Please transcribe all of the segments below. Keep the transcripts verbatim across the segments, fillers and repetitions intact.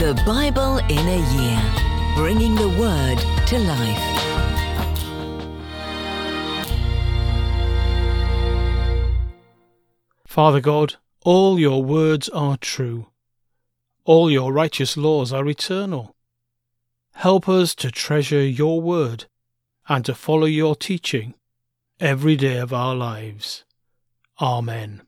The Bible in a Year, bringing the Word to life. Father God, all your words are true. All your righteous laws are eternal. Help us to treasure your word and to follow your teaching every day of our lives. Amen.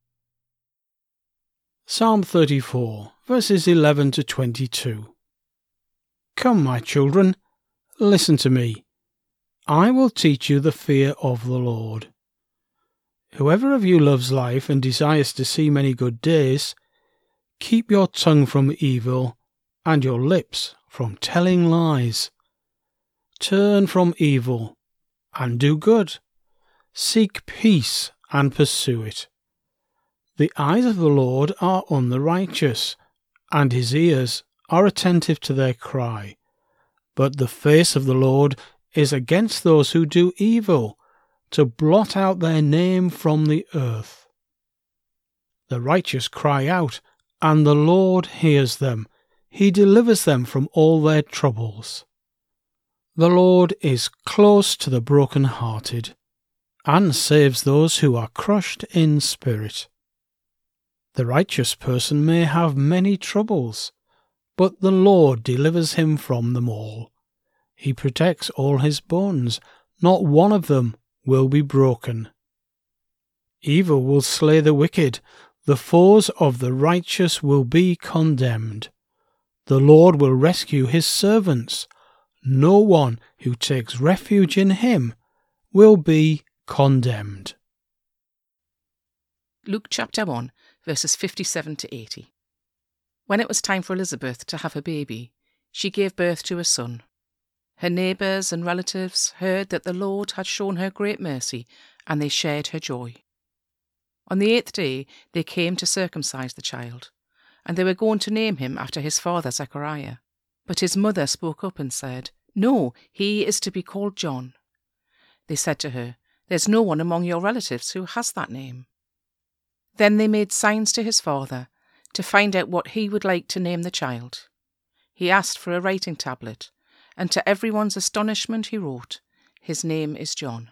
Psalm thirty-four, verses eleven to twenty-two. Come, my children, listen to me. I will teach you the fear of the Lord. Whoever of you loves life and desires to see many good days, keep your tongue from evil and your lips from telling lies. Turn from evil and do good. Seek peace and pursue it. The eyes of the Lord are on the righteous, and his ears are attentive to their cry. But the face of the Lord is against those who do evil, to blot out their name from the earth. The righteous cry out, and the Lord hears them. He delivers them from all their troubles. The Lord is close to the broken-hearted, and saves those who are crushed in spirit. The righteous person may have many troubles, but the Lord delivers him from them all. He protects all his bones, not one of them will be broken. Evil will slay the wicked, the foes of the righteous will be condemned. The Lord will rescue his servants. No one who takes refuge in him will be condemned. Luke chapter one, verses fifty-seven to eighty. When it was time for Elizabeth to have a baby, she gave birth to a son. Her neighbours and relatives heard that the Lord had shown her great mercy, and they shared her joy. On the eighth day they came to circumcise the child, and they were going to name him after his father Zechariah. But his mother spoke up and said, "No, he is to be called John." They said to her, "There's no one among your relatives who has that name." Then they made signs to his father to find out what he would like to name the child. He asked for a writing tablet, and to everyone's astonishment he wrote, "His name is John."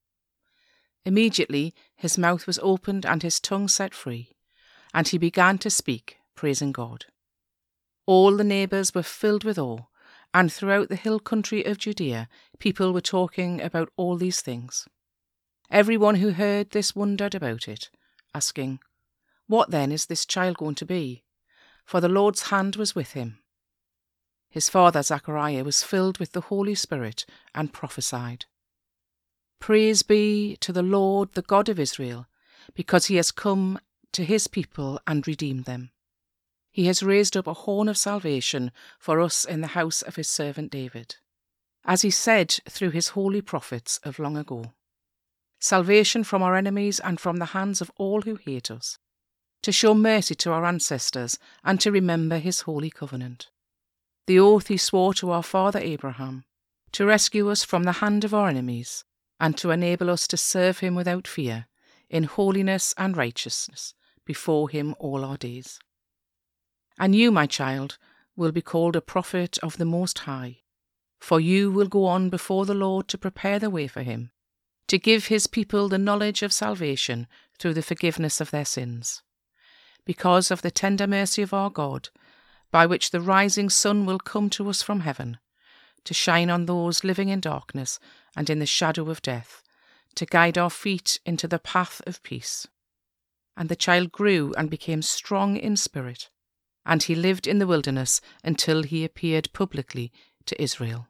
Immediately his mouth was opened and his tongue set free, and he began to speak, praising God. All the neighbours were filled with awe, and throughout the hill country of Judea people were talking about all these things. Everyone who heard this wondered about it, asking, "What then is this child going to be?" For the Lord's hand was with him. His father Zechariah was filled with the Holy Spirit and prophesied, "Praise be to the Lord, the God of Israel, because he has come to his people and redeemed them. He has raised up a horn of salvation for us in the house of his servant David, as he said through his holy prophets of long ago. Salvation from our enemies and from the hands of all who hate us, to show mercy to our ancestors and to remember his holy covenant, the oath he swore to our father Abraham, to rescue us from the hand of our enemies and to enable us to serve him without fear, in holiness and righteousness, before him all our days. And you, my child, will be called a prophet of the Most High, for you will go on before the Lord to prepare the way for him, to give his people the knowledge of salvation through the forgiveness of their sins, because of the tender mercy of our God, by which the rising sun will come to us from heaven, to shine on those living in darkness and in the shadow of death, to guide our feet into the path of peace." And the child grew and became strong in spirit, and he lived in the wilderness until he appeared publicly to Israel.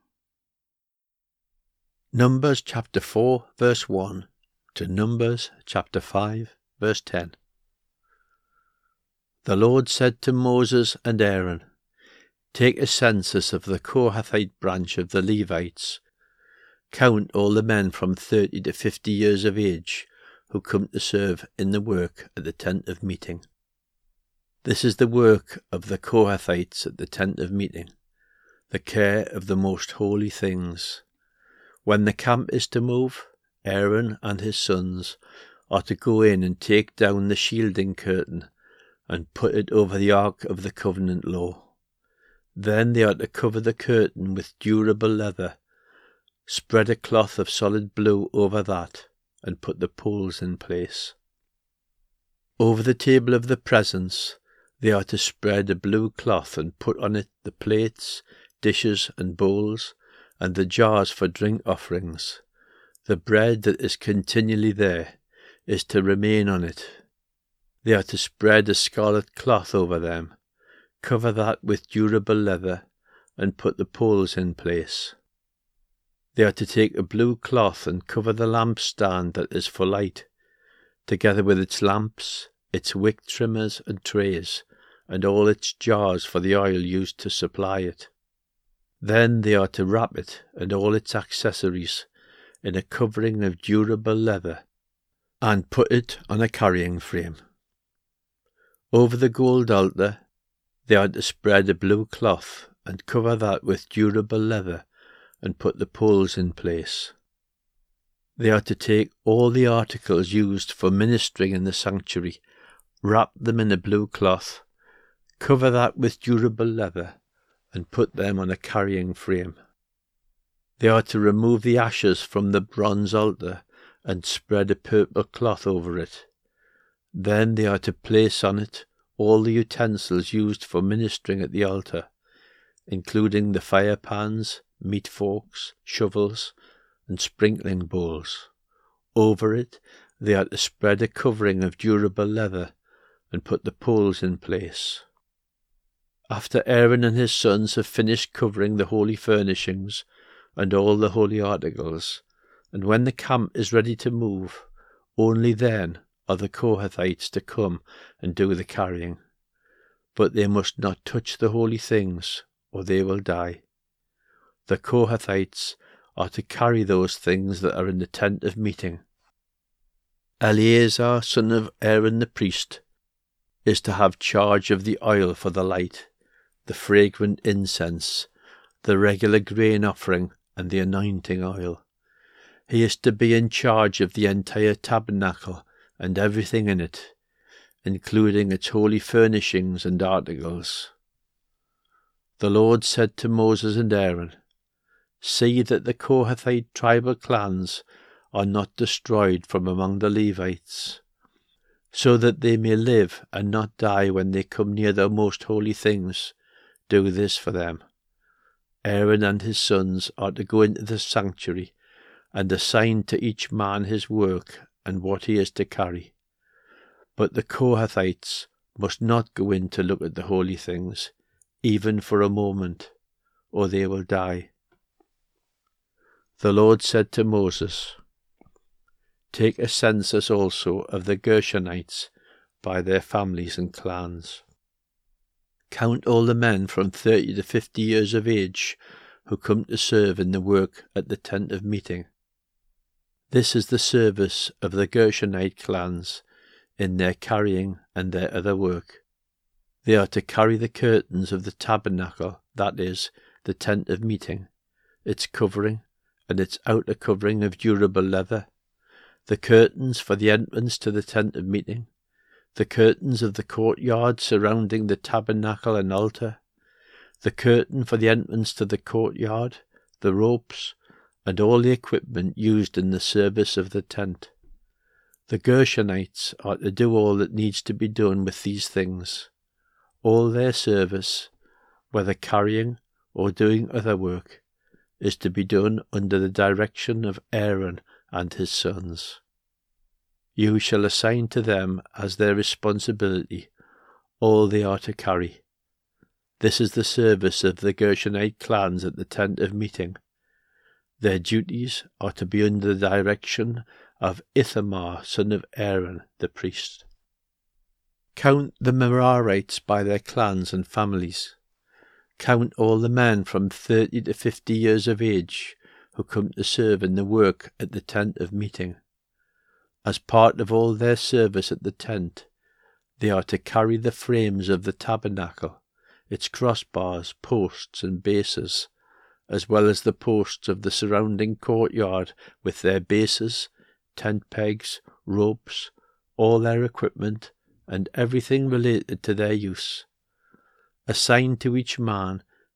Numbers chapter four, verse one, to Numbers chapter five, verse ten. The Lord said to Moses and Aaron, "Take a census of the Kohathite branch of the Levites. Count all the men from thirty to fifty years of age who come to serve in the work at the tent of meeting. This is the work of the Kohathites at the tent of meeting, the care of the most holy things. When the camp is to move, Aaron and his sons are to go in and take down the shielding curtain and put it over the ark of the covenant law. Then they are to cover the curtain with durable leather, spread a cloth of solid blue over that, and put the poles in place. Over the table of the presence they are to spread a blue cloth and put on it the plates, dishes and bowls, and the jars for drink offerings. The bread that is continually there is to remain on it. They are to spread a scarlet cloth over them, cover that with durable leather, and put the poles in place. They are to take a blue cloth and cover the lampstand that is for light, together with its lamps, its wick trimmers and trays, and all its jars for the oil used to supply it. Then they are to wrap it and all its accessories in a covering of durable leather, and put it on a carrying frame. Over the gold altar they are to spread a blue cloth and cover that with durable leather, and put the poles in place. They are to take all the articles used for ministering in the sanctuary, wrap them in a blue cloth, cover that with durable leather, and put them on a carrying frame. They are to remove the ashes from the bronze altar and spread a purple cloth over it. Then they are to place on it all the utensils used for ministering at the altar, including the fire pans, meat forks, shovels, and sprinkling bowls. Over it they are to spread a covering of durable leather and put the poles in place. After Aaron and his sons have finished covering the holy furnishings and all the holy articles, and when the camp is ready to move, only then are the Kohathites to come and do the carrying. But they must not touch the holy things, or they will die. The Kohathites are to carry those things that are in the tent of meeting. Eleazar, son of Aaron the priest, is to have charge of the oil for the light, the fragrant incense, the regular grain offering, and the anointing oil. He is to be in charge of the entire tabernacle and everything in it, including its holy furnishings and articles. The Lord said to Moses and Aaron, "See that the Kohathite tribal clans are not destroyed from among the Levites, so that they may live and not die when they come near the most holy things. Do this for them. Aaron and his sons are to go into the sanctuary and assign to each man his work and what he is to carry. But the Kohathites must not go in to look at the holy things, even for a moment, or they will die." The Lord said to Moses, "Take a census also of the Gershonites by their families and clans. Count all the men from thirty to fifty years of age who come to serve in the work at the tent of meeting. This is the service of the Gershonite clans in their carrying and their other work. They are to carry the curtains of the tabernacle, that is, the tent of meeting, its covering, and its outer covering of durable leather, the curtains for the entrance to the tent of meeting, the curtains of the courtyard surrounding the tabernacle and altar, the curtain for the entrance to the courtyard, the ropes, and all the equipment used in the service of the tent. The Gershonites are to do all that needs to be done with these things. All their service, whether carrying or doing other work, is to be done under the direction of Aaron and his sons. You shall assign to them as their responsibility all they are to carry. This is the service of the Gershonite clans at the tent of meeting. Their duties are to be under the direction of Ithamar, son of Aaron, the priest. Count the Merarites by their clans and families. Count all the men from thirty to fifty years of age who come to serve in the work at the tent of meeting. As part of all their service at the tent, they are to carry the frames of the tabernacle, its crossbars, posts, and bases, as well as the posts of the surrounding courtyard with their bases, tent pegs, ropes, all their equipment, and everything related to their use. Assign to each man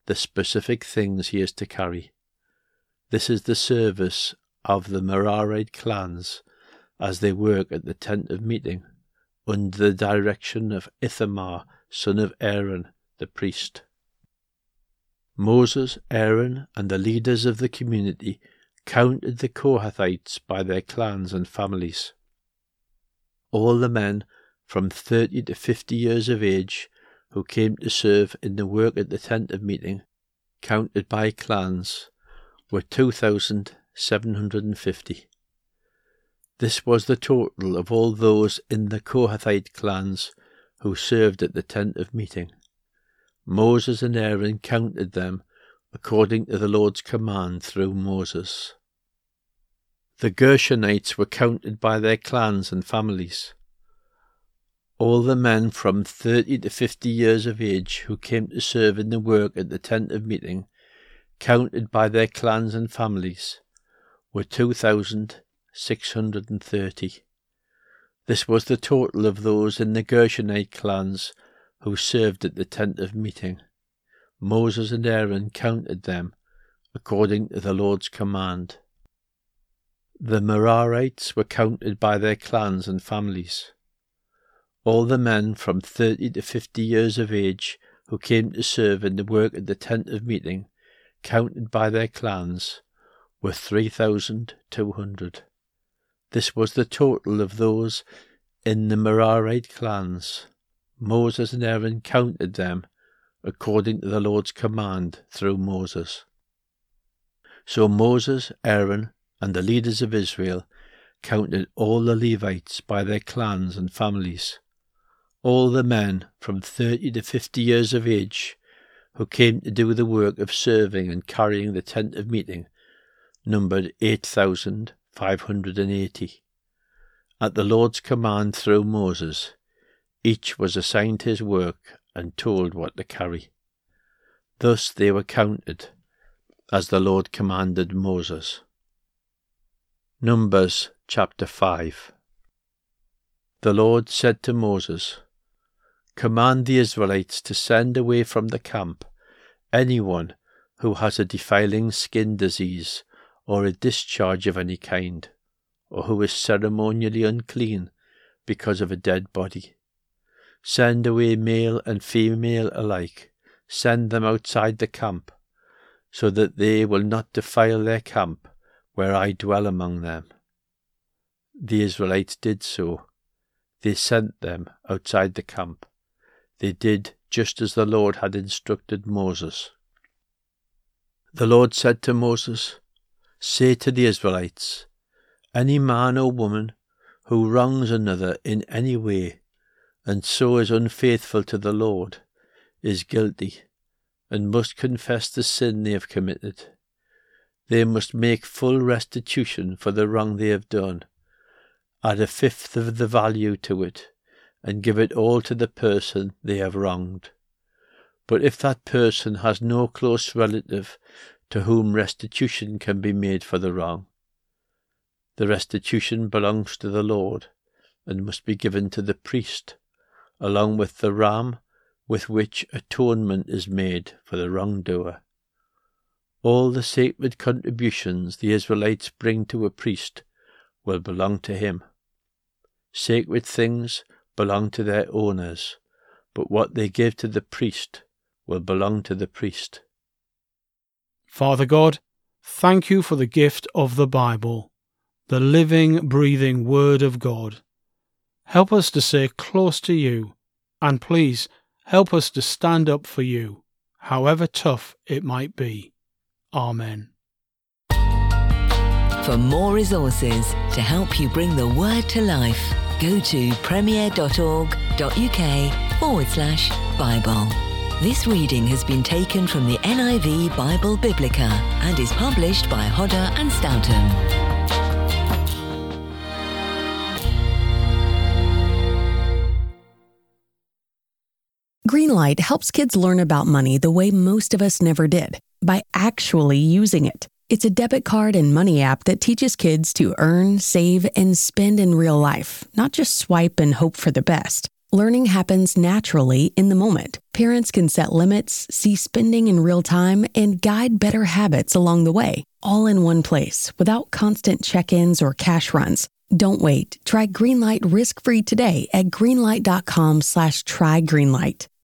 the specific things he is to carry. This is the service of the Merarite clans as they work at the tent of meeting under the direction of Ithamar, son of Aaron, the priest. Moses, Aaron, and the leaders of the community counted the Kohathites by their clans and families. All the men from thirty to fifty years of age who came to serve in the work at the tent of meeting, counted by clans, were two thousand seven hundred fifty. This was the total of all those in the Kohathite clans who served at the tent of meeting. Moses and Aaron counted them according to the Lord's command through Moses. The Gershonites were counted by their clans and families. All the men from thirty to fifty years of age who came to serve in the work at the tent of meeting, counted by their clans and families, were two thousand six hundred thirty. This was the total of those in the Gershonite clans who served at the tent of meeting. Moses and Aaron counted them according to the Lord's command. The Merarites were counted by their clans and families. All the men from thirty to fifty years of age who came to serve in the work at the tent of meeting, counted by their clans, were three thousand two hundred. This was the total of those in the Merarite clans. Moses and Aaron counted them according to the Lord's command through Moses. So Moses, Aaron, and the leaders of Israel counted all the Levites by their clans and families. All the men from thirty to fifty years of age who came to do the work of serving and carrying the tent of meeting numbered eight thousand five hundred eighty. At the Lord's command through Moses, each was assigned his work and told what to carry. Thus they were counted, as the Lord commanded Moses. Numbers chapter five. The Lord said to Moses, "Command the Israelites to send away from the camp anyone who has a defiling skin disease or a discharge of any kind, or who is ceremonially unclean because of a dead body. Send away male and female alike. Send them outside the camp, so that they will not defile their camp where I dwell among them." The Israelites did so. They sent them outside the camp. They did just as the Lord had instructed Moses. The Lord said to Moses, "Say to the Israelites, any man or woman who wrongs another in any way, and so is unfaithful to the Lord, is guilty, and must confess the sin they have committed. They must make full restitution for the wrong they have done, add a fifth of the value to it, and give it all to the person they have wronged. But if that person has no close relative to whom restitution can be made for the wrong, the restitution belongs to the Lord, and must be given to the priest, along with the ram with which atonement is made for the wrongdoer. All the sacred contributions the Israelites bring to a priest will belong to him. Sacred things belong to their owners, but what they give to the priest will belong to the priest." Father God, thank you for the gift of the Bible, the living, breathing Word of God. Help us to stay close to you, and please help us to stand up for you, however tough it might be. Amen. For more resources to help you bring the Word to life, go to premier.org.uk forward slash Bible. This reading has been taken from the N I V Bible Biblica and is published by Hodder and Stoughton. Greenlight helps kids learn about money the way most of us never did, by actually using it. It's a debit card and money app that teaches kids to earn, save, and spend in real life, not just swipe and hope for the best. Learning happens naturally in the moment. Parents can set limits, see spending in real time, and guide better habits along the way, all in one place without constant check-ins or cash runs. Don't wait. Try Greenlight risk-free today at greenlight.com slash try Greenlight.